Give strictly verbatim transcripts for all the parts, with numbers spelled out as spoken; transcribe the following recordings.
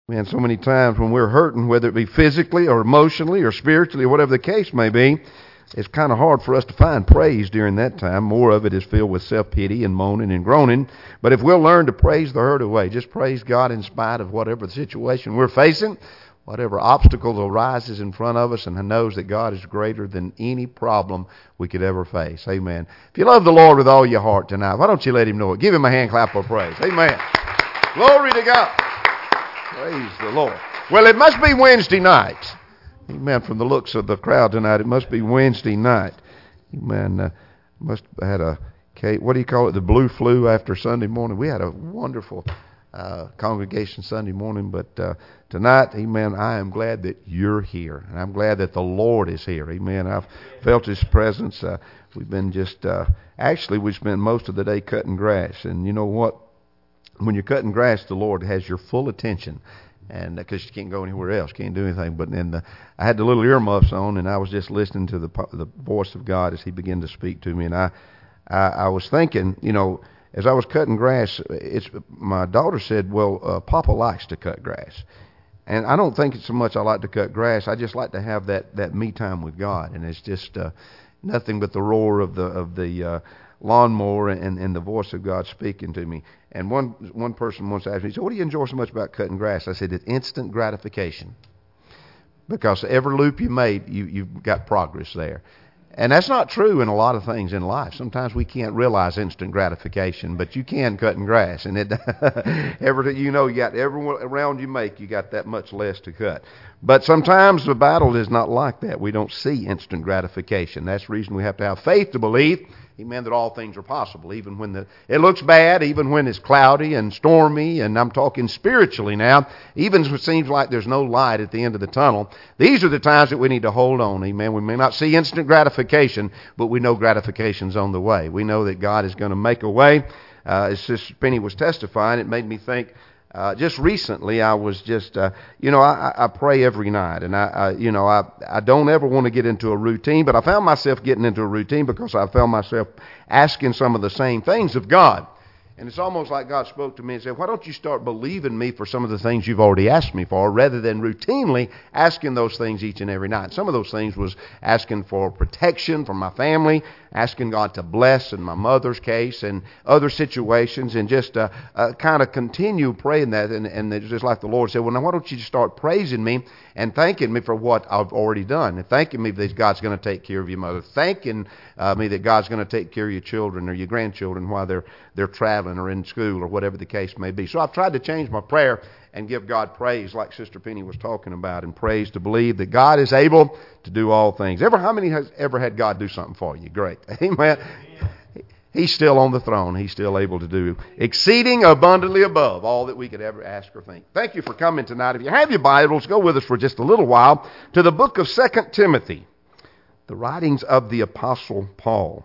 Man, so many times when we're hurting, whether it be physically or emotionally or spiritually or whatever the case may be, it's kind of hard for us to find praise during that time. More of it is filled with self-pity and moaning and groaning. But if we'll learn to praise the hurt away, just praise God in spite of whatever the situation we're facing, whatever obstacle arises in front of us, and knows that God is greater than any problem we could ever face. Amen. If you love the Lord with all your heart tonight, why don't you let Him know it? Give Him a hand clap of praise. Amen. Glory to God. Praise the Lord. Well, it must be Wednesday night. Amen. From the looks of the crowd tonight, it must be Wednesday night. Amen. Uh, must have had a, what do you call it, the blue flu after Sunday morning. We had a wonderful uh, congregation Sunday morning, but uh, tonight, amen, I am glad that you're here. And I'm glad that the Lord is here. Amen. I've felt His presence. Uh, we've been just, uh, actually, we spent most of the day cutting grass. And you know what? When you're cutting grass, the Lord has your full attention, and because you can't go anywhere else, can't do anything. But then the, I had the little earmuffs on, and I was just listening to the the voice of God as He began to speak to me. And I, I, I was thinking, you know, as I was cutting grass, it's my daughter said, "Well, uh, Papa likes to cut grass," and I don't think it's so much I like to cut grass. I just like to have that that me time with God, and it's just uh, nothing but the roar of the of the uh, lawnmower and, and the voice of God speaking to me. And one one person once asked me, so what do you enjoy so much about cutting grass? I said, it's instant gratification. Because every loop you made, you, you've got progress there. And that's not true in a lot of things in life. Sometimes we can't realize instant gratification, but you can cutting grass. And it, every, you know, you got every round you make, you got that much less to cut. But sometimes the battle is not like that. We don't see instant gratification. That's the reason we have to have faith to believe, amen, that all things are possible, even when the, it looks bad, even when it's cloudy and stormy, and I'm talking spiritually now, even if it seems like there's no light at the end of the tunnel. These are the times that we need to hold on, amen. We may not see instant gratification, but we know gratification's on the way. We know that God is going to make a way. Uh, as Sister Penny was testifying, it made me think, Uh, just recently, I was just, uh, you know, I, I pray every night, and I, I you know, I, I don't ever want to get into a routine, but I found myself getting into a routine because I found myself asking some of the same things of God. And it's almost like God spoke to me and said, why don't you start believing me for some of the things you've already asked me for, rather than routinely asking those things each and every night. Some of those things was asking for protection for my family, asking God to bless in my mother's case and other situations, and just uh, uh, kind of continue praying that. And, and it's just like the Lord said, well, now why don't you just start praising me and thanking me for what I've already done, and thanking me that God's going to take care of your mother, thanking uh, me that God's going to take care of your children or your grandchildren while they're they're traveling or in school or whatever the case may be. So I've tried to change my prayer and give God praise, like Sister Penny was talking about, and praise to believe that God is able to do all things. Ever, how many has ever had God do something for you? Great. Amen. He's still on the throne. He's still able to do exceeding abundantly above all that we could ever ask or think. Thank you for coming tonight. If you have your Bibles, go with us for just a little while to the book of Second Timothy, the writings of the Apostle Paul.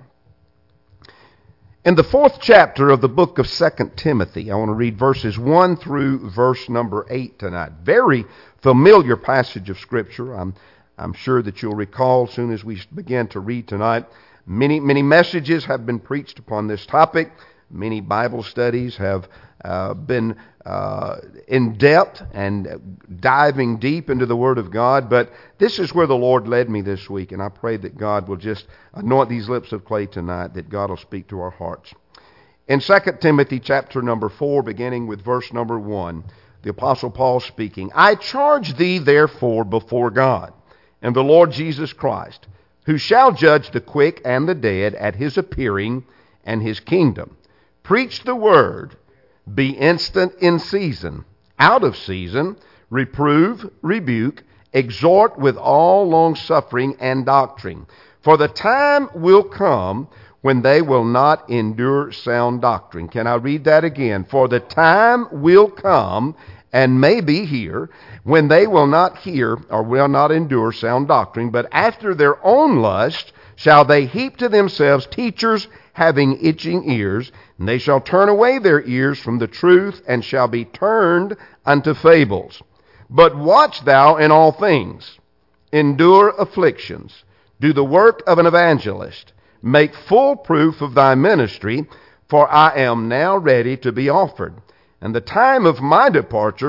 In the fourth chapter of the book of Second Timothy, I want to read verses one through verse number eight tonight. Very familiar passage of Scripture. I'm, I'm sure that you'll recall as soon as we begin to read tonight. Many, many messages have been preached upon this topic. Many Bible studies have uh, been uh, in depth and diving deep into the Word of God. But this is where the Lord led me this week, and I pray that God will just anoint these lips of clay tonight, that God will speak to our hearts. In Second Timothy chapter number four, beginning with verse number one, the Apostle Paul speaking, I charge thee therefore before God and the Lord Jesus Christ, who shall judge the quick and the dead at his appearing and his kingdom. Preach the word, be instant in season, out of season, reprove, rebuke, exhort with all longsuffering and doctrine. For the time will come when they will not endure sound doctrine. Can I read that again? For the time will come, and may be here, when they will not hear or will not endure sound doctrine, but after their own lust shall they heap to themselves teachers having itching ears, and they shall turn away their ears from the truth, and shall be turned unto fables. But watch thou in all things, endure afflictions, do the work of an evangelist, make full proof of thy ministry, for I am now ready to be offered, and the time of my departure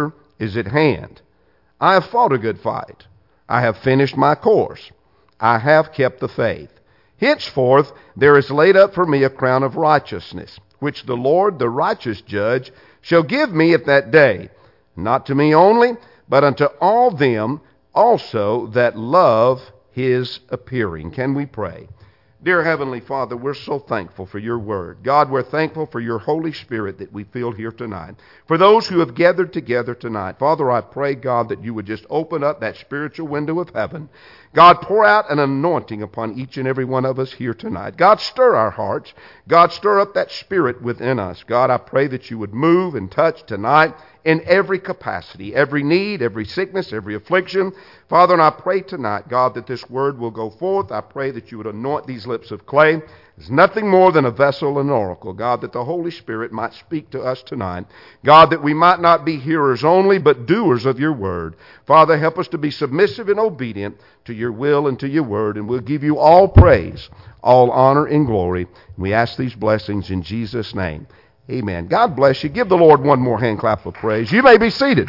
is at hand. I have fought a good fight. I have finished my course. I have kept the faith. Henceforth there is laid up for me a crown of righteousness, which the Lord, the righteous judge, shall give me at that day, not to me only, but unto all them also that love his appearing. Can we pray? Dear Heavenly Father, we're so thankful for your word. God, we're thankful for your Holy Spirit that we feel here tonight. For those who have gathered together tonight, Father, I pray, God, that you would just open up that spiritual window of heaven. God, pour out an anointing upon each and every one of us here tonight. God, stir our hearts. God, stir up that spirit within us. God, I pray that you would move and touch tonight in every capacity, every need, every sickness, every affliction. Father, and I pray tonight, God, that this word will go forth. I pray that you would anoint these lips of clay. It's nothing more than a vessel and oracle, God, that the Holy Spirit might speak to us tonight. God, that we might not be hearers only, but doers of your word. Father, help us to be submissive and obedient to your will and to your word, and we'll give you all praise, all honor and glory. We ask these blessings in Jesus' name. Amen. God bless you. Give the Lord one more hand clap of praise. You may be seated.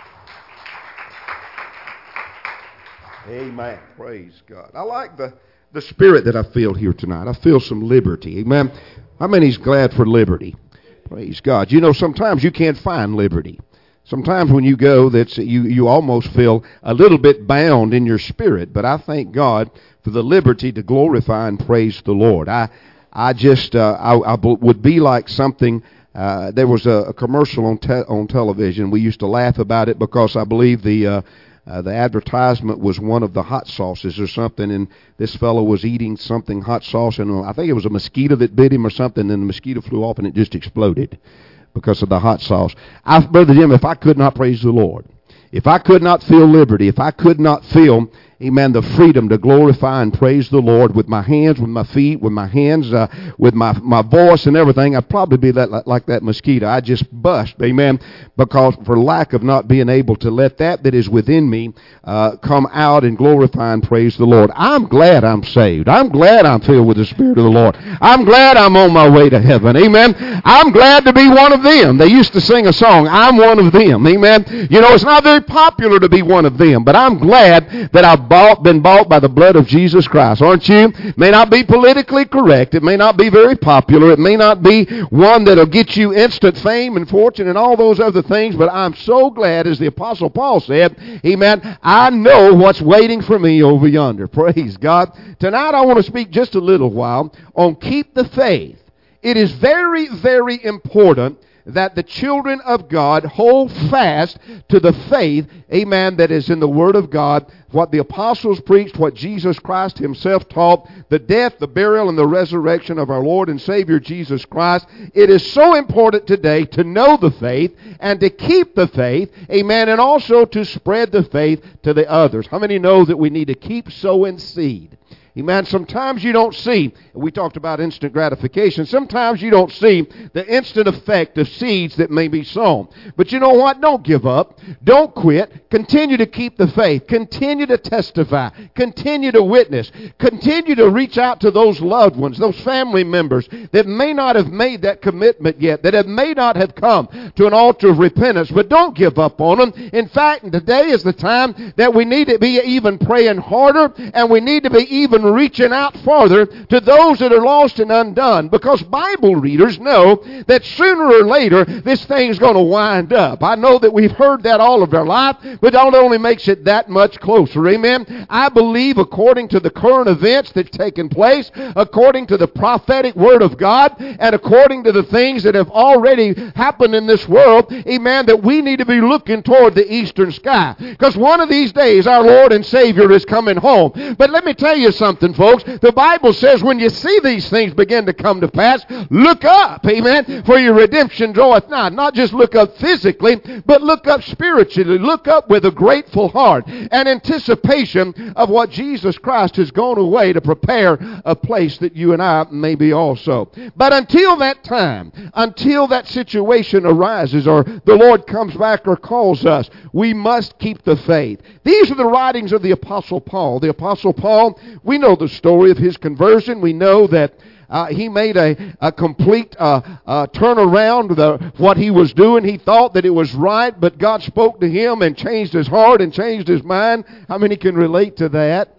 Amen. Praise God. I like the, the spirit that I feel here tonight. I feel some liberty. Amen. How many's glad for liberty? Praise God. You know, sometimes you can't find liberty. Sometimes when you go, that's you, you almost feel a little bit bound in your spirit. But I thank God for the liberty to glorify and praise the Lord. I I just uh, I, I would be like something. Uh, there was a, a commercial on te- on television. We used to laugh about it because I believe the uh, uh, the advertisement was one of the hot sauces or something, and this fellow was eating something hot sauce, and I think it was a mosquito that bit him or something, and the mosquito flew off and it just exploded because of the hot sauce. I, Brother Jim, if I could not praise the Lord, if I could not feel liberty, if I could not feel, amen, the freedom to glorify and praise the Lord with my hands, with my feet, with my hands, uh, with my my voice and everything, I'd probably be that like that mosquito. I'd just bust, amen, because for lack of not being able to let that that is within me uh, come out and glorify and praise the Lord. I'm glad I'm saved. I'm glad I'm filled with the Spirit of the Lord. I'm glad I'm on my way to heaven, amen. I'm glad to be one of them. They used to sing a song, I'm one of them, amen. You know, it's not very popular to be one of them, but I'm glad that I've bought, been bought by the blood of Jesus Christ, aren't you? It may not be politically correct. It may not be very popular. It may not be one that'll get you instant fame and fortune and all those other things, but I'm so glad, as the Apostle Paul said, amen, I know what's waiting for me over yonder. Praise God. Tonight I want to speak just a little while on keep the faith. It is very, very important that the children of God hold fast to the faith, amen, that is in the Word of God, what the apostles preached, what Jesus Christ himself taught, the death, the burial, and the resurrection of our Lord and Savior Jesus Christ. It is so important today to know the faith and to keep the faith, amen, and also to spread the faith to the others. How many know that we need to keep sowing seed? Amen. Sometimes you don't see, we talked about instant gratification, sometimes you don't see the instant effect of seeds that may be sown. But you know what? Don't give up. Don't quit. Continue to keep the faith. Continue to testify. Continue to witness. Continue to reach out to those loved ones, those family members that may not have made that commitment yet, that have, may not have come to an altar of repentance, but don't give up on them. In fact, today is the time that we need to be even praying harder, and we need to be even reaching out farther to those that are lost and undone, because Bible readers know that sooner or later this thing's going to wind up. I know that we've heard that all of our life, but it only makes it that much closer. Amen. I believe, according to the current events that's taken place, according to the prophetic word of God, and according to the things that have already happened in this world, amen, that we need to be looking toward the eastern sky, because one of these days our Lord and Savior is coming home. But let me tell you something, folks. The Bible says when you see these things begin to come to pass, look up, amen, for your redemption draweth nigh. Not just look up physically, but look up spiritually. Look up with a grateful heart and anticipation of what Jesus Christ has gone away to prepare a place that you and I may be also. But until that time, until that situation arises or the Lord comes back or calls us, we must keep the faith. These are the writings of the Apostle Paul. The Apostle Paul, we know the story of his conversion. We know that uh, he made a, a complete uh, uh, turnaround the what he was doing. He thought that it was right, but God spoke to him and changed his heart and changed his mind. How many can relate to that?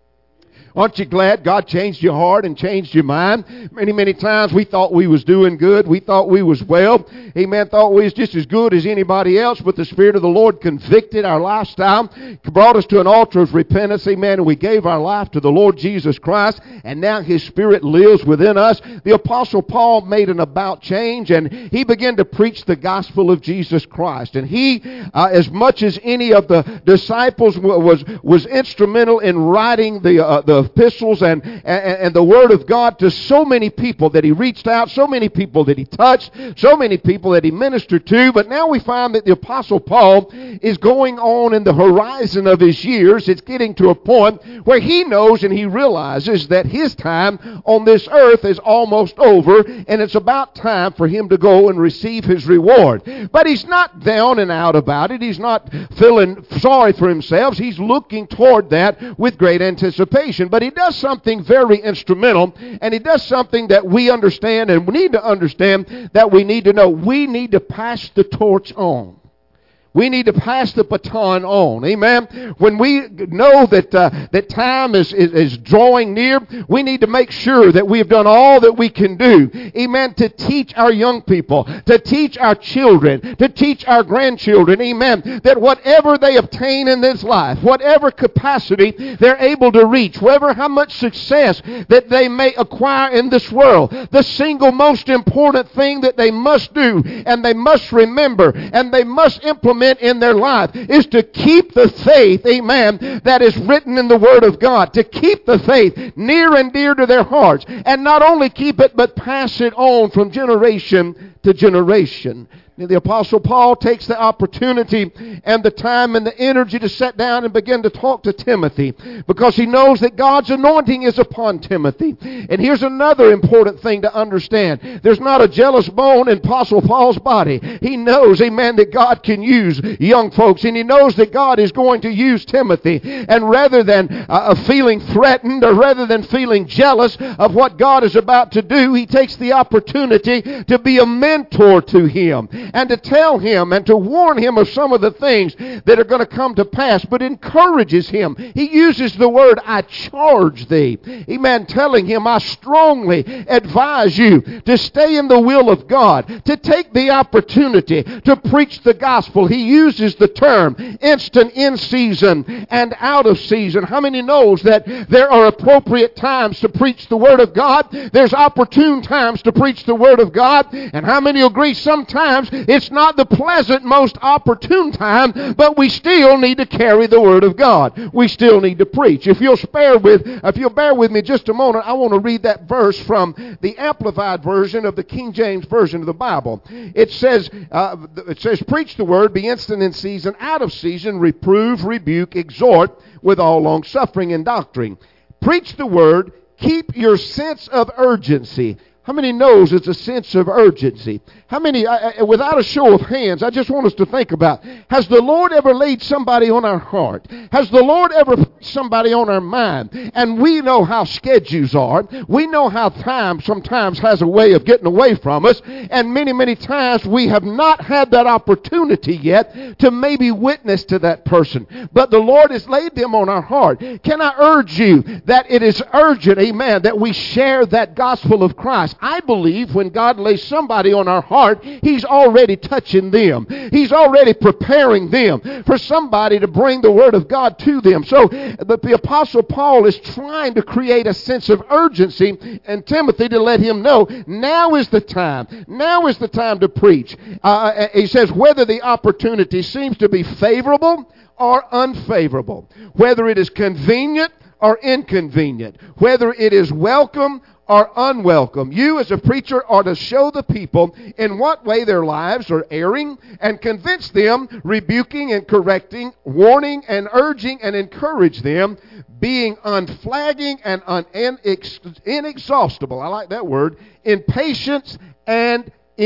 Aren't you glad God changed your heart and changed your mind? Many, many times we thought we was doing good. We thought we was well. Amen. Thought we was just as good as anybody else. But the Spirit of the Lord convicted our lifestyle, brought us to an altar of repentance. Amen. And we gave our life to the Lord Jesus Christ. And now His Spirit lives within us. The Apostle Paul made an about change. And he began to preach the gospel of Jesus Christ. And he, uh, as much as any of the disciples, was, was instrumental in writing the, uh, the epistles and, and, and the Word of God to so many people that he reached out, so many people that he touched, so many people that he ministered to. But now we find that the Apostle Paul is going on in the horizon of his years. It's getting to a point where he knows and he realizes that his time on this earth is almost over, and it's about time for him to go and receive his reward. But he's not down and out about it. He's not feeling sorry for himself. He's looking toward that with great anticipation. But he does something very instrumental, and he does something that we understand and we need to understand, that we need to know. We need to pass the torch on. We need to pass the baton on. Amen. When we know that uh, that time is, is, is drawing near, we need to make sure that we have done all that we can do. Amen. To teach our young people, to teach our children, to teach our grandchildren. Amen. That whatever they obtain in this life, whatever capacity they're able to reach, whatever how much success that they may acquire in this world, the single most important thing that they must do and they must remember and they must implement in their life is to keep the faith, amen, that is written in the Word of God. To keep the faith near and dear to their hearts. And not only keep it, but pass it on from generation to generation. The Apostle Paul takes the opportunity and the time and the energy to sit down and begin to talk to Timothy, because he knows that God's anointing is upon Timothy. And here's another important thing to understand. There's not a jealous bone in Apostle Paul's body. He knows, amen, that God can use young folks, and he knows that God is going to use Timothy. And rather than uh, feeling threatened or rather than feeling jealous of what God is about to do, he takes the opportunity to be a mentor to him, and to tell him and to warn him of some of the things that are going to come to pass, but encourages him. He uses the word, I charge thee. Amen. Telling him, I strongly advise you to stay in the will of God, to take the opportunity to preach the gospel. He uses the term instant, in season, and out of season. How many knows that there are appropriate times to preach the word of God? There's opportune times to preach the word of God. And how many agree sometimes it's not the pleasant, most opportune time, but we still need to carry the Word of God. We still need to preach. If you'll spare with, if you'll bear with me just a moment, I want to read that verse from the Amplified Version of the King James Version of the Bible. It says, uh, it says, preach the Word, be instant in season, out of season, reprove, rebuke, exhort with all long suffering and doctrine. Preach the Word, keep your sense of urgency. How many knows it's a sense of urgency? How many, uh, without a show of hands, I just want us to think about, has the Lord ever laid somebody on our heart? Has the Lord ever put somebody on our mind? And we know how schedules are. We know how time sometimes has a way of getting away from us. And many, many times we have not had that opportunity yet to maybe witness to that person. But the Lord has laid them on our heart. Can I urge you that it is urgent, amen, that we share that gospel of Christ? I believe when God lays somebody on our heart, He's already touching them. He's already preparing them for somebody to bring the Word of God to them. So the, the Apostle Paul is trying to create a sense of urgency in Timothy to let him know now is the time. Now is the time to preach. Uh, he says whether the opportunity seems to be favorable or unfavorable, whether it is convenient or inconvenient, whether it is welcome or unwelcome. You as a preacher are to show the people in what way their lives are erring and convince them, rebuking and correcting, warning and urging and encourage them, being unflagging and un- inex- inexhaustible. I like that word. In patience and in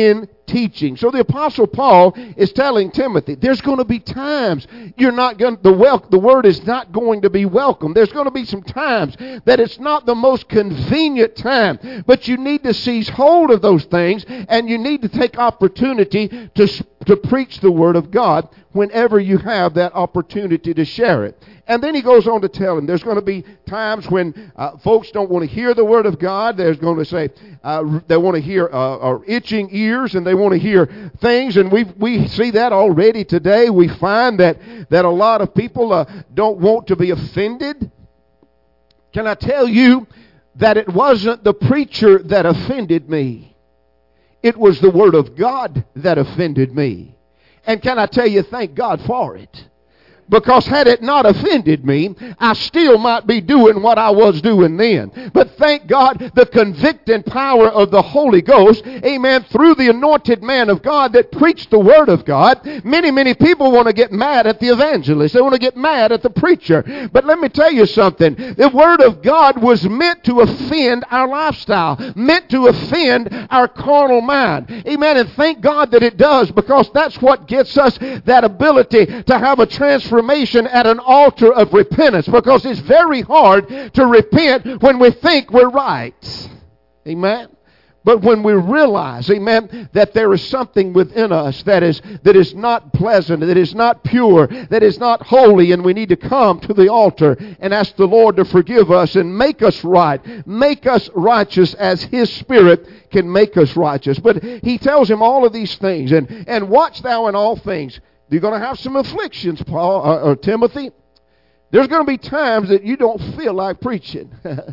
teaching. So the Apostle Paul is telling Timothy, there's going to be times you're not going the wel- the word is not going to be welcome. There's going to be some times that it's not the most convenient time, but you need to seize hold of those things, and you need to take opportunity to to preach the Word of God whenever you have that opportunity to share it. And then he goes on to tell him there's going to be times when uh, folks don't want to hear the Word of God. There's going to say uh, they want to hear uh, or itching ears, and they want to hear things. And we we see that already today. We find that, that a lot of people uh, don't want to be offended. Can I tell you that it wasn't the preacher that offended me? It was the Word of God that offended me. And can I tell you, thank God for it. Because had it not offended me, I still might be doing what I was doing then. But thank God, the convicting power of the Holy Ghost, amen, through the anointed man of God that preached the Word of God. Many, many people want to get mad at the evangelist. They want to get mad at the preacher. But let me tell you something. The Word of God was meant to offend our lifestyle, meant to offend our carnal mind. Amen. And thank God that it does, because that's what gets us that ability to have a transformation at an altar of repentance, because it's very hard to repent when we think we're right. Amen. But when we realize, amen, that there is something within us that is that is not pleasant, that is not pure, that is not holy, and we need to come to the altar and ask the Lord to forgive us and make us right, make us righteous as His Spirit can make us righteous. But he tells him all of these things, and, and watch thou in all things. You're going to have some afflictions, Paul or, or Timothy. There's going to be times that you don't feel like preaching.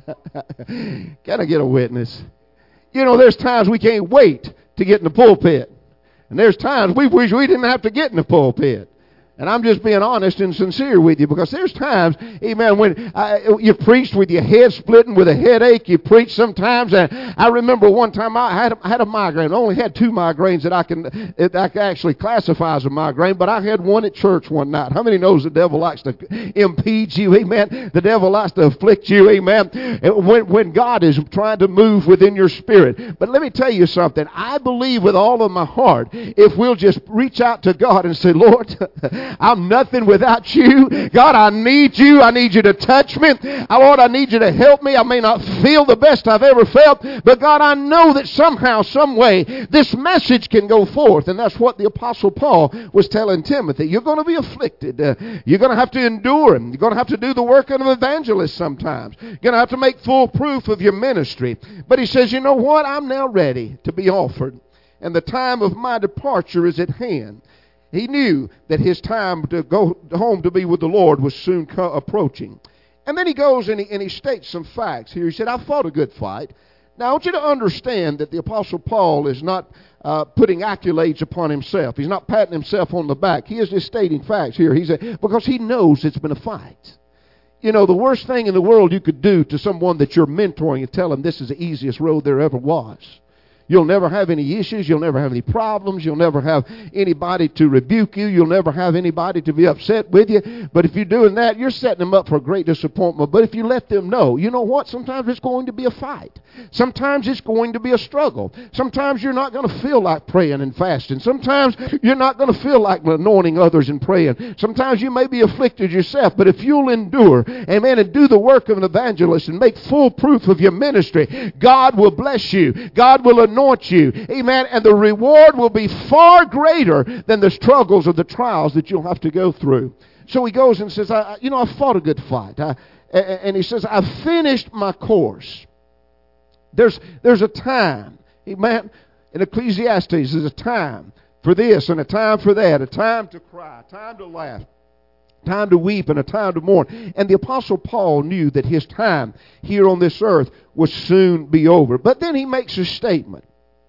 Can I get a witness? You know, there's times we can't wait to get in the pulpit. And there's times we wish we didn't have to get in the pulpit. And I'm just being honest and sincere with you, because there's times, amen, when uh, you preached with your head splitting, with a headache. You preach sometimes. And I remember one time I had, I had a migraine. I only had two migraines that I can, that I can actually classify as a migraine, but I had one at church one night. How many knows the devil likes to impede you? Amen. The devil likes to afflict you. Amen. When, when God is trying to move within your spirit. But let me tell you something. I believe with all of my heart, if we'll just reach out to God and say, Lord, I'm nothing without you. God, I need you. I need you to touch me. Lord, I need you to help me. I may not feel the best I've ever felt, but God, I know that somehow, some way, this message can go forth. And that's what the Apostle Paul was telling Timothy. You're going to be afflicted. Uh, you're going to have to endure. You're going to have to do the work of an evangelist sometimes. You're going to have to make full proof of your ministry. But he says, you know what? I'm now ready to be offered, and the time of my departure is at hand. He knew that his time to go home to be with the Lord was soon co- approaching. And then he goes and he, and he states some facts here. He said, I fought a good fight. Now, I want you to understand that the Apostle Paul is not uh, putting accolades upon himself. He's not patting himself on the back. He is just stating facts here. He said, because he knows it's been a fight. You know, the worst thing in the world you could do to someone that you're mentoring is tell them this is the easiest road there ever was. You'll never have any issues. You'll never have any problems. You'll never have anybody to rebuke you. You'll never have anybody to be upset with you. But if you're doing that, you're setting them up for a great disappointment. But if you let them know, you know what? Sometimes it's going to be a fight. Sometimes it's going to be a struggle. Sometimes you're not going to feel like praying and fasting. Sometimes you're not going to feel like anointing others and praying. Sometimes you may be afflicted yourself. But if you'll endure, amen, and do the work of an evangelist and make full proof of your ministry, God will bless you. God will anoint you, amen, and the reward will be far greater than the struggles or the trials that you'll have to go through. So he goes and says, I, you know, I fought a good fight. I, and he says, I've finished my course. There's, there's a time, amen, in Ecclesiastes, there's a time for this and a time for that, a time to cry, a time to laugh, time to weep, and a time to mourn. And the Apostle Paul knew that his time here on this earth would soon be over. But then he makes a statement.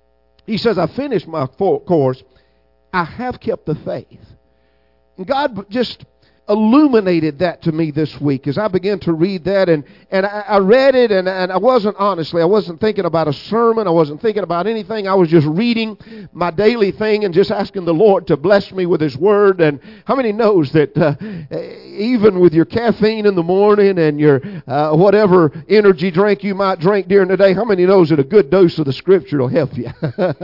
He says, I finished my course. I have kept the faith. And God just illuminated that to me this week as I began to read that, and, and I, I read it, and, and I wasn't, honestly, I wasn't thinking about a sermon. I wasn't thinking about anything. I was just reading my daily thing and just asking the Lord to bless me with His Word. And how many knows that uh, even with your caffeine in the morning and your uh, whatever energy drink you might drink during the day, how many knows that a good dose of the Scripture will help you?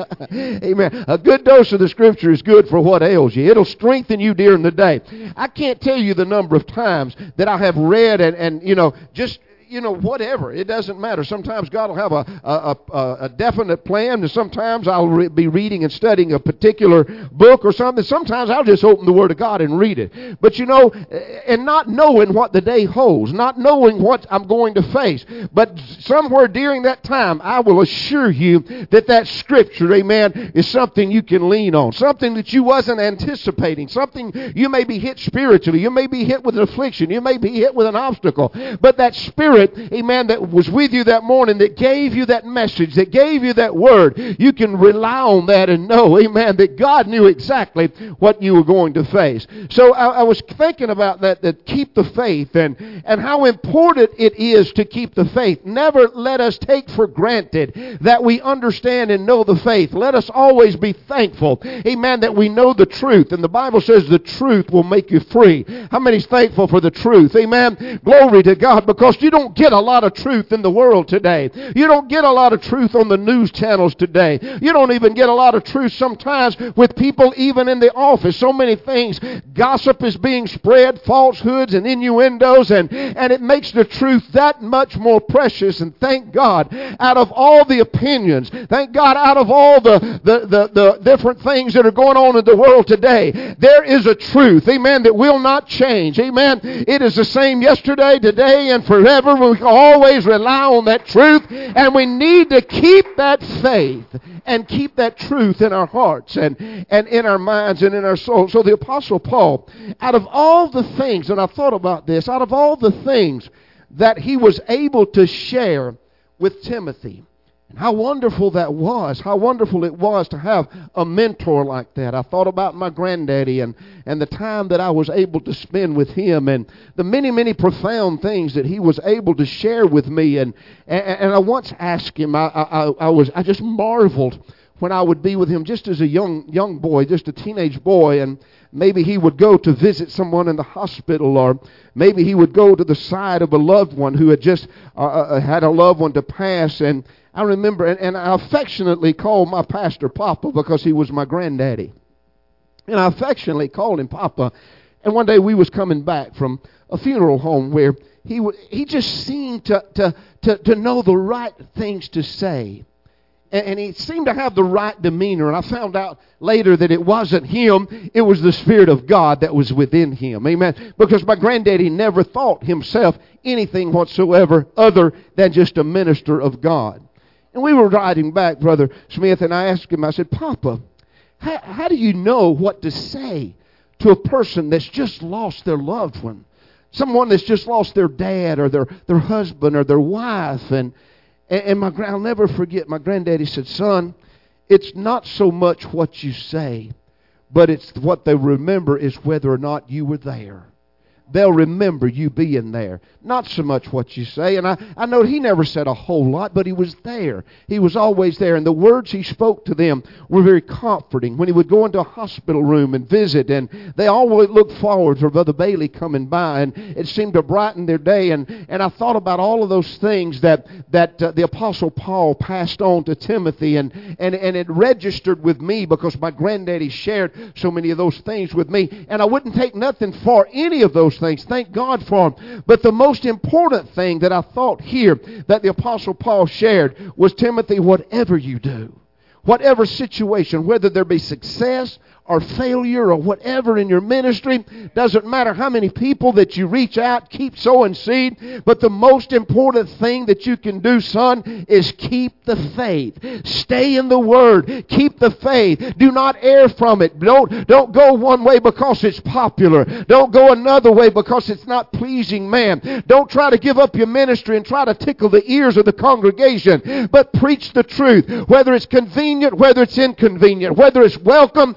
Amen. A good dose of the Scripture is good for what ails you. It'll strengthen you during the day. I can't tell you the number of times that I have read and, and you know, just you know, whatever. It doesn't matter. Sometimes God will have a, a, a, a definite plan, and sometimes I'll re- be reading and studying a particular book or something. Sometimes I'll just open the Word of God and read it. But, you know, and not knowing what the day holds, not knowing what I'm going to face. But somewhere during that time, I will assure you that that Scripture, amen, is something you can lean on, something that you wasn't anticipating, something you may be hit spiritually, you may be hit with an affliction, you may be hit with an obstacle, but that Spirit, amen, that was with you that morning, that gave you that message, that gave you that word, you can rely on that and know, amen, that God knew exactly what you were going to face. So I, I was thinking about that, that keep the faith, and, and how important it is to keep the faith. Never let us take for granted that we understand and know the faith. Let us always be thankful, amen, that we know the truth. And the Bible says the truth will make you free. How many's thankful for the truth? Amen. Glory to God, because you don't get a lot of truth in the world today. You don't get a lot of truth on the news channels today. You don't even get a lot of truth sometimes with people even in the office. So many things. Gossip is being spread, falsehoods and innuendos, and, and it makes the truth that much more precious. And thank God, out of all the opinions, thank God, out of all the, the, the, the different things that are going on in the world today, there is a truth, amen, that will not change. Amen. It is the same yesterday, today, and forever. We can always rely on that truth, and we need to keep that faith and keep that truth in our hearts and, and in our minds and in our souls. So the Apostle Paul, out of all the things, and I thought about this, out of all the things that he was able to share with Timothy, and how wonderful that was, how wonderful it was to have a mentor like that. I thought about my granddaddy and, and the time that I was able to spend with him, and the many, many profound things that he was able to share with me. And, and, and I once asked him, I, I, I, was, I just marveled when I would be with him just as a young, young boy, just a teenage boy, and maybe he would go to visit someone in the hospital, or maybe he would go to the side of a loved one who had just uh, had a loved one to pass. And I remember, and, and I affectionately called my pastor Papa because he was my granddaddy. And I affectionately called him Papa. And one day we was coming back from a funeral home where he w- he just seemed to, to, to, to know the right things to say. And, and he seemed to have the right demeanor. And I found out later that it wasn't him, it was the Spirit of God that was within him. Amen. Because my granddaddy never thought himself anything whatsoever other than just a minister of God. And we were riding back, Brother Smith, and I asked him, I said, Papa, how, how do you know what to say to a person that's just lost their loved one? Someone that's just lost their dad or their, their husband or their wife. And, and, and my I'll never forget, my granddaddy said, son, it's not so much what you say, but it's what they remember is whether or not you were there. They'll remember you being there. Not so much what you say. And I, I know he never said a whole lot, but he was there. He was always there. And the words he spoke to them were very comforting. When he would go into a hospital room and visit, and they always looked forward to Brother Bailey coming by, and it seemed to brighten their day. And, and I thought about all of those things that, that uh, the Apostle Paul passed on to Timothy, and, and, and it registered with me because my granddaddy shared so many of those things with me. And I wouldn't take nothing for any of those things. Thank God for them. But the most important thing that I thought here that the Apostle Paul shared was, Timothy, whatever you do, whatever situation, whether there be success or failure or whatever in your ministry, doesn't matter how many people that you reach out, keep sowing seed, but the most important thing that you can do, son, is keep the faith. Stay in the Word. Keep the faith. Do not err from it. Don't, don't go one way because it's popular. Don't go another way because it's not pleasing man. Don't try to give up your ministry and try to tickle the ears of the congregation, but preach the truth, whether it's convenient, whether it's inconvenient, whether it's welcome or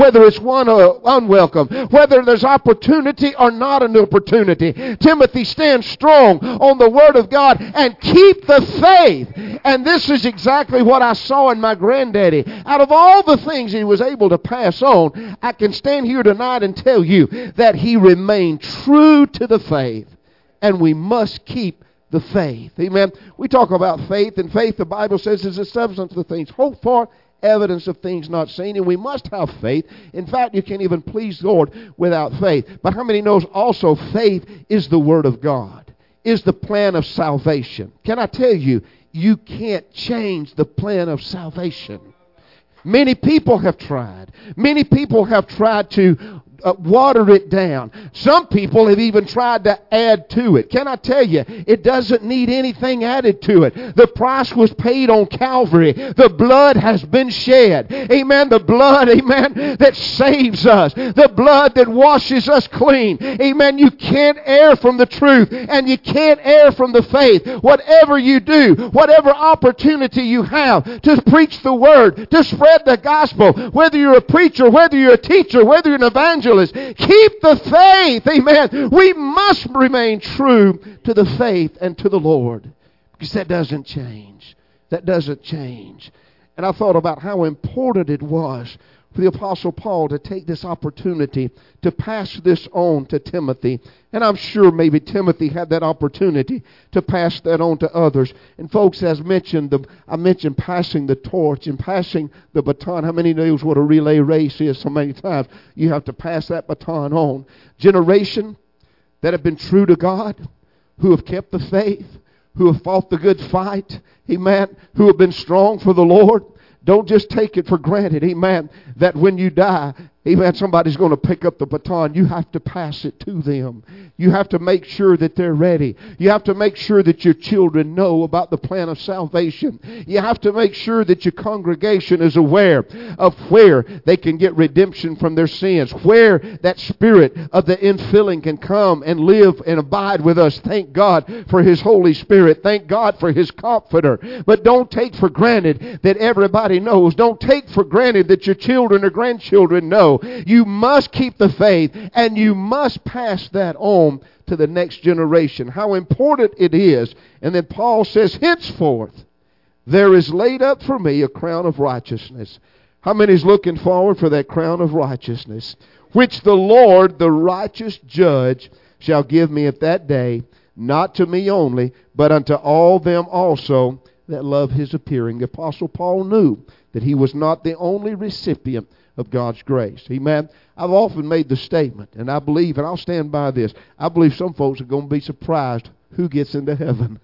whether it's one or unwelcome, whether there's opportunity or not an opportunity. Timothy, stand strong on the Word of God and keep the faith. And this is exactly what I saw in my granddaddy. Out of all the things he was able to pass on, I can stand here tonight and tell you that he remained true to the faith. And we must keep the faith. Amen. We talk about faith, and faith, the Bible says, is the substance of things hoped for, evidence of things not seen, and we must have faith. In fact, you can't even please the Lord without faith. But how many knows also faith is the Word of God, is the plan of salvation? Can I tell you, you can't change the plan of salvation. Many people have tried. Many people have tried to Uh, water it down. Some people have even tried to add to it. Can I tell you, it doesn't need anything added to it. The price was paid on Calvary. The blood has been shed. Amen. The blood, amen, that saves us. The blood that washes us clean. Amen. You can't err from the truth, and you can't err from the faith. Whatever you do, whatever opportunity you have to preach the word, to spread the gospel, whether you're a preacher, whether you're a teacher, whether you're an evangelist, keep the faith. Amen. We must remain true to the faith and to the Lord, because that doesn't change. That doesn't change. And I thought about how important it was for the Apostle Paul to take this opportunity to pass this on to Timothy. And I'm sure maybe Timothy had that opportunity to pass that on to others. And folks, as mentioned, the, I mentioned passing the torch and passing the baton. How many knows what a relay race is? So many times you have to pass that baton on. Generation that have been true to God, who have kept the faith, who have fought the good fight, amen, who have been strong for the Lord. Don't just take it for granted, amen, that when you die, amen, somebody's going to pick up the baton. You have to pass it to them. You have to make sure that they're ready. You have to make sure that your children know about the plan of salvation. You have to make sure that your congregation is aware of where they can get redemption from their sins, where that spirit of the infilling can come and live and abide with us. Thank God for His Holy Spirit. Thank God for His Comforter. But don't take for granted that everybody knows. Don't take for granted that your children or grandchildren know. You must keep the faith, and you must pass that on to the next generation. How important it is. And then Paul says, henceforth, there is laid up for me a crown of righteousness. How many is looking forward for that crown of righteousness? Which the Lord, the righteous judge, shall give me at that day, not to me only, but unto all them also that love His appearing. The Apostle Paul knew that he was not the only recipient of God's grace. Amen. I've often made the statement, and I believe, and I'll stand by this, I believe some folks are going to be surprised who gets into heaven.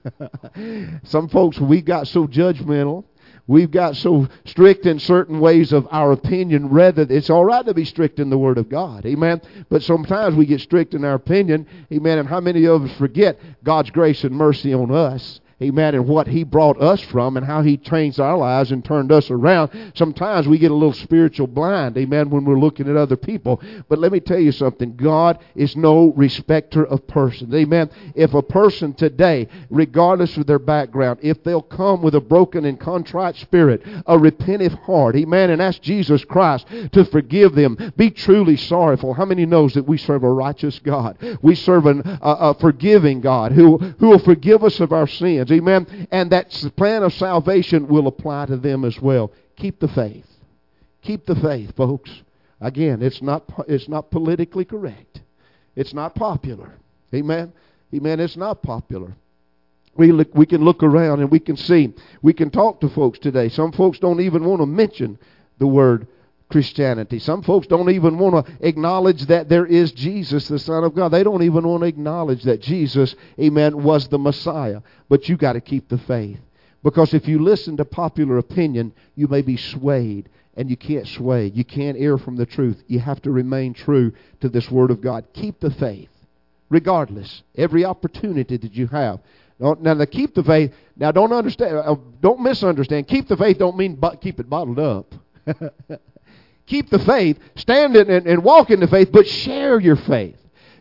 Some folks, we got so judgmental. We've got so strict in certain ways of our opinion. Rather, it's all right to be strict in the Word of God. Amen. But sometimes we get strict in our opinion. Amen. And how many of us forget God's grace and mercy on us? Amen, and what He brought us from and how He changed our lives and turned us around. Sometimes we get a little spiritual blind, amen, when we're looking at other people. But let me tell you something. God is no respecter of persons. Amen. If a person today, regardless of their background, if they'll come with a broken and contrite spirit, a repentant heart, amen, and ask Jesus Christ to forgive them, be truly sorrowful. How many knows that we serve a righteous God? We serve an, a, a forgiving God who, who will forgive us of our sins. Amen. And that plan of salvation will apply to them as well. Keep the faith. Keep the faith, folks. Again, it's not it's not politically correct. It's not popular. Amen. Amen. It's not popular. We look, we can look around and we can see. We can talk to folks today. Some folks don't even want to mention the word Christianity. Some folks don't even want to acknowledge that there is Jesus, the Son of God. They don't even want to acknowledge that Jesus, amen, was the Messiah. But you got to keep the faith. Because if you listen to popular opinion, you may be swayed. And you can't sway. You can't err from the truth. You have to remain true to this Word of God. Keep the faith. Regardless. Every opportunity that you have. Now, to keep the faith, now don't understand, don't misunderstand. Keep the faith don't mean keep it bottled up. Keep the faith, stand in and, and walk in the faith, but share your faith.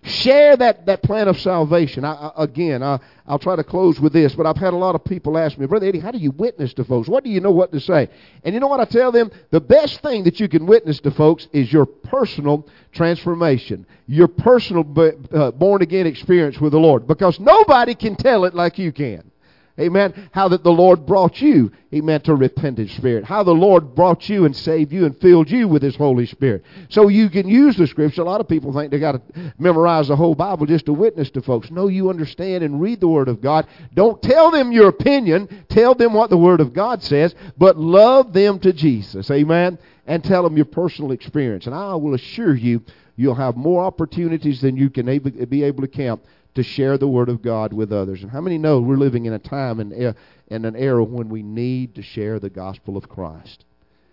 Share that, that plan of salvation. I, I, again, I, I'll try to close with this, but I've had a lot of people ask me, Brother Eddie, how do you witness to folks? What do you know what to say? And you know what I tell them? The best thing that you can witness to folks is your personal transformation, your personal uh, born-again experience with the Lord, because nobody can tell it like you can. Amen. How that the Lord brought you, amen, to repentant spirit. How the Lord brought you and saved you and filled you with His Holy Spirit. So you can use the Scripture. A lot of people think they got to memorize the whole Bible just to witness to folks. No, you understand and read the Word of God. Don't tell them your opinion. Tell them what the Word of God says. But love them to Jesus. Amen. And tell them your personal experience. And I will assure you, you'll have more opportunities than you can able, be able to count to share the Word of God with others. And how many know we're living in a time and in an era when we need to share the gospel of Christ?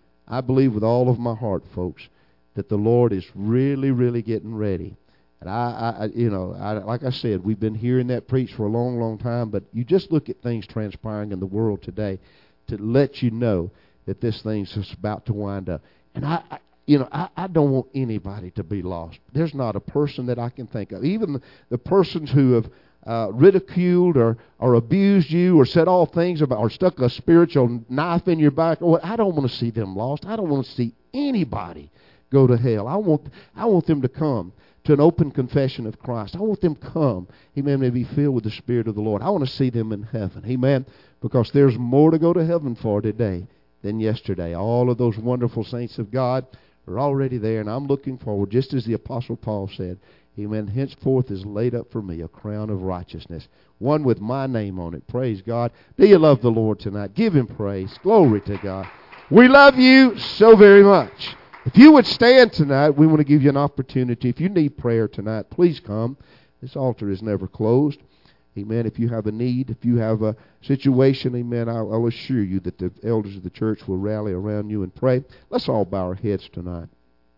I believe with all of my heart, folks, that the Lord is really, really getting ready. And I, I you know, I, like I said, we've been hearing that preached for a long, long time, but you just look at things transpiring in the world today to let you know that this thing's just about to wind up. And I, I You know, I, I don't want anybody to be lost. There's not a person that I can think of. Even the, the persons who have uh, ridiculed or, or abused you or said all things about or stuck a spiritual knife in your back, or what, I don't want to see them lost. I don't want to see anybody go to hell. I want I want them to come to an open confession of Christ. I want them to come, amen, to be filled with the Spirit of the Lord. I want to see them in heaven, amen, because there's more to go to heaven for today than yesterday. All of those wonderful saints of God are already there, and I'm looking forward, just as the Apostle Paul said, amen, henceforth is laid up for me a crown of righteousness, one with my name on it. Praise God. Do you love the Lord tonight? Give Him praise. Glory to God. We love you so very much. If you would stand tonight, we want to give you an opportunity. If you need prayer tonight, please come. This altar is never closed. Amen. If you have a need, if you have a situation, amen, I'll, I'll assure you that the elders of the church will rally around you and pray. Let's all bow our heads tonight.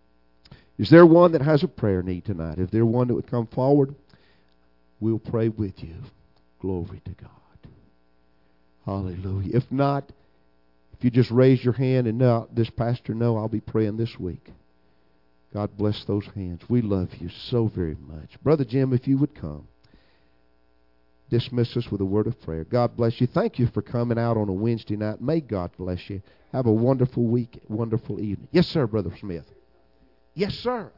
Is there one that has a prayer need tonight? If there one that would come forward, we'll pray with you. Glory to God. Hallelujah. If not, if you just raise your hand and now this pastor know I'll be praying this week. God bless those hands. We love you so very much. Brother Jim, if you would come. Dismiss us with a word of prayer. God bless you. Thank you for coming out on a Wednesday night. May God bless you. Have a wonderful week, wonderful evening. Yes, sir, Brother Smith. Yes, sir.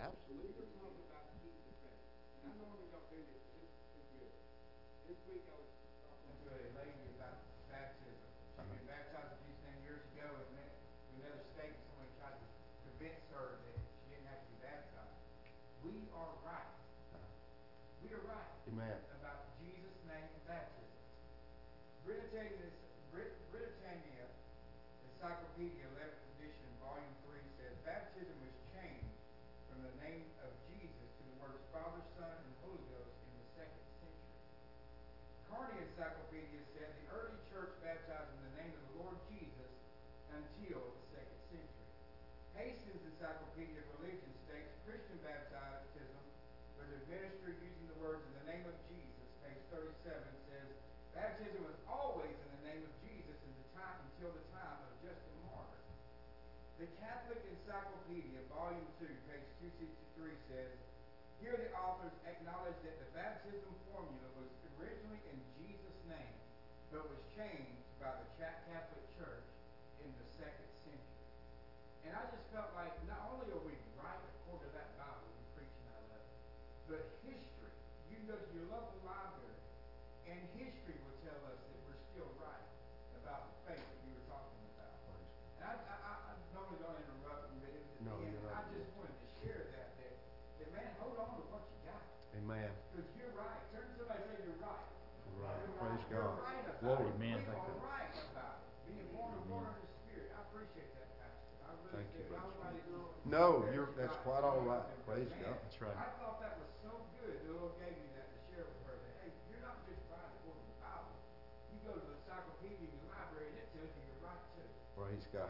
Encyclopedia, eleventh edition, volume three, says, baptism was changed from the name of Jesus to the words Father, Son, and Holy Ghost in the second century. Kearney Encyclopedia said the early church baptized in the name of the Lord Jesus until the second century. Hastings Encyclopedia of Religion states Christian baptism was administered using the words in the name of Jesus. Page thirty-seven says baptism was always in the name of Jesus in the time until the time of Justin Martyr. The Catholic Encyclopedia, volume two, page two sixty-three says, here the authors acknowledge that the baptism formula was originally in Jesus' name, but was changed by the Catholic Church in the second century. And I just felt like not only are we right according to that Bible we're preaching out of, but history. You can go to your local library, and history will tell us that we're still right about the faith that we were talking about. And I, I, I, I normally don't interrupt, but it was at No, the end. you're right. I just wanted to share that, that, that, man, hold on to what you got. Amen. Because you're right. Turn to somebody and say you're right. You're right. You're Praise You're God. right about Glory. it. Amen. We Thank are you. right about it. Being born of water and the Spirit. I appreciate that, Pastor. I really Thank you, do. Brother I wanted to- No, you're that's quite all right. Praise God. That's right. I thought that was so good. The Lord gave me that to share with her. That, hey, you're not just right according to the Bible. You go to the encyclopedia in your library, and it tells you you're right too. Praise God.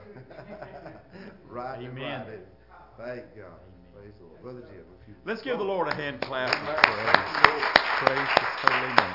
Right. and Amen. right, isn't it? Thank God. Praise the Lord. Brother Jim, if you Let's give the Lord a hand clap. Praise, praise His holy name.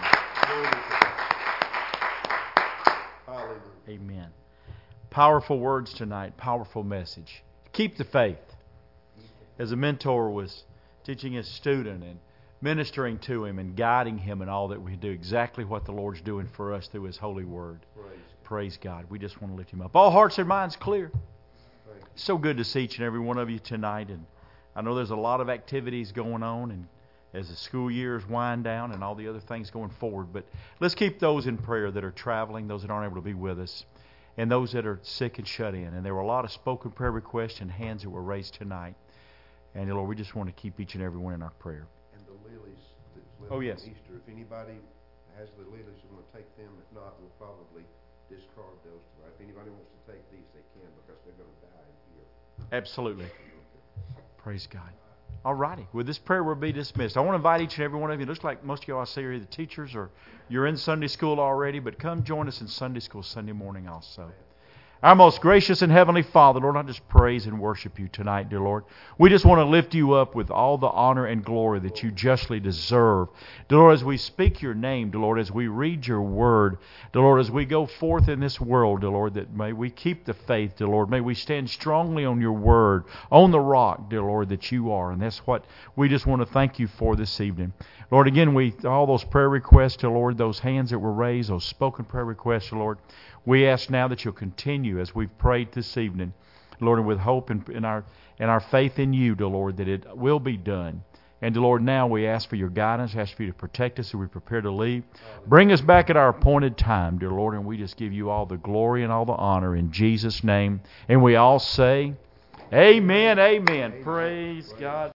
Hallelujah. Amen. Powerful words tonight. Powerful message. Keep the faith. As a mentor was teaching his student, and ministering to him and guiding him in all that we do. Exactly what the Lord's doing for us through His holy word. Praise Praise God. We just want to lift him up. All hearts and minds clear. Thank you. So good to see each and every one of you tonight. And I know there's a lot of activities going on, and as the school years wind down and all the other things going forward. But let's keep those in prayer that are traveling, those that aren't able to be with us, and those that are sick and shut in. And there were a lot of spoken prayer requests and hands that were raised tonight. And Lord, we just want to keep each and every one in our prayer. And the lilies that's left Oh, on yes. Easter, if anybody has the lilies, we want to take them. If not, we'll probably discard those tonight. If anybody wants to take these, they can, because they're going to die in here. Absolutely. Praise God. All righty. With this prayer, we'll be dismissed. I want to invite each and every one of you. It looks like most of you I see are either teachers or you're in Sunday school already, but come join us in Sunday school Sunday morning also. Our most gracious and heavenly Father, Lord, I just praise and worship you tonight, dear Lord. We just want to lift you up with all the honor and glory that you justly deserve. Dear Lord, as we speak your name, dear Lord, as we read your word, dear Lord, as we go forth in this world, dear Lord, that may we keep the faith, dear Lord. May we stand strongly on your word, on the rock, dear Lord, that you are. And that's what we just want to thank you for this evening. Lord, again, we all those prayer requests, dear Lord, those hands that were raised, those spoken prayer requests, dear Lord, we ask now that you'll continue as we've prayed this evening, Lord, and with hope in, in our in our faith in you, dear Lord, that it will be done. And, dear Lord, now we ask for your guidance, ask for you to protect us as we prepare to leave. Bring us back at our appointed time, dear Lord, and we just give you all the glory and all the honor in Jesus' name. And we all say, amen, amen. Amen. Praise God.